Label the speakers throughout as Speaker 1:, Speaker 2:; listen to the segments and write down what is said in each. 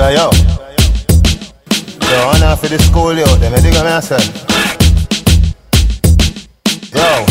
Speaker 1: But yo, on off for the school, yo, them I dig on me, son. Yo.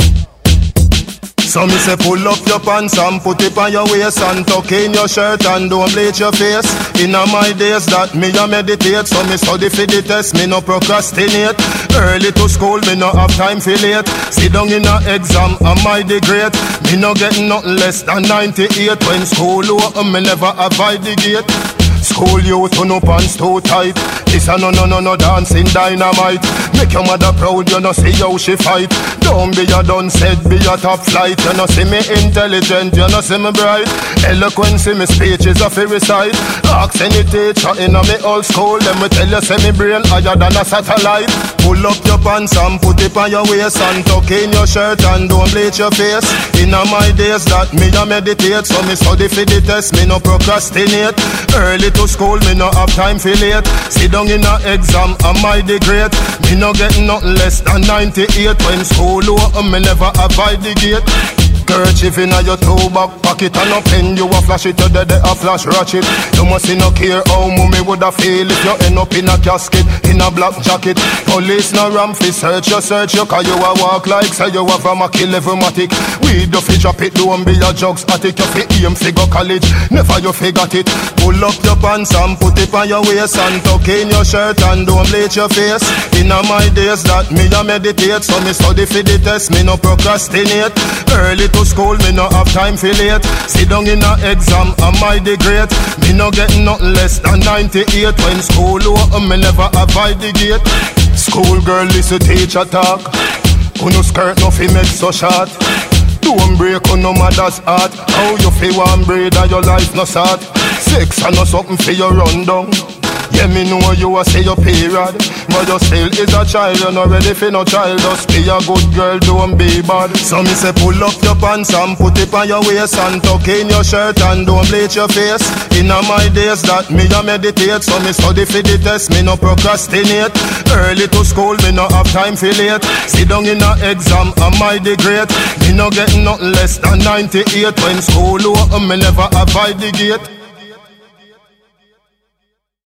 Speaker 2: So me say pull up your pants and put it on your waist and tuck in your shirt and don't bleach your face. Inna my days that me a meditate, so me study for the test, me no procrastinate. Early to school, me no have time for late. Sit down in a exam, am I the great? Me no get nothing less than 98. When school over, me never avoid the gate. School youth, no pants too tight. This a no dancing dynamite. Make your mother proud, you no see how she fight. Don't be a done said, be a top flight. You no see me intelligent, you no see me bright. Eloquence in me speech is a fi recite. Ask any teacher in a me old school, them will tell you say me brain higher than a satellite. Pull up your pants and put it on your waist and tuck in your shirt and don't bleach your face. Inna my days that me a meditate, so me study for the test, me no procrastinate. Early to school, me no have time for late. Sit down in a exam, am I the great? Me no get nothing less than 98. When school over, me never avoid the gate. Kerchief inna your toe back pocket and a pen, you a flash it to the a flash ratchet. You must no care how mommy woulda feel if you end up in a casket, in a black jacket. Police no ram fi search you, cause you a walk like say you have a Mackie level matic. We do fi drop it, don't be a drugs addict. You fi aim fi go college, never you fi got it. Pull up your pants and put it on your waist and tuck in your shirt and don't bleach your face. Inna my days that me a meditate, so me study fi the test, me no procrastinate. Early to school, me no have time for late. Sit down in a exam, am I the great? Me no get nothing less than 98. When school over, me never avoid the gate. School girl, listen teacher talk. Uno skirt no fi make so short. Don't break on no mother's heart. How you feel one breed and your life no sad. Sex and no something for your rundown. Yeah, me know you a say your period, but you still is a child. You're not ready for no child. Just be a good girl, don't be bad. So me say pull up your pants and put it on your waist and tuck in your shirt and don't bleach your face. Inna my days that me a meditate, so me study for the test, me no procrastinate. Early to school, me no have time for late. Sit down in a exam, am I the great? Me no get nothing less than 98. When school over, me never avoid the gate.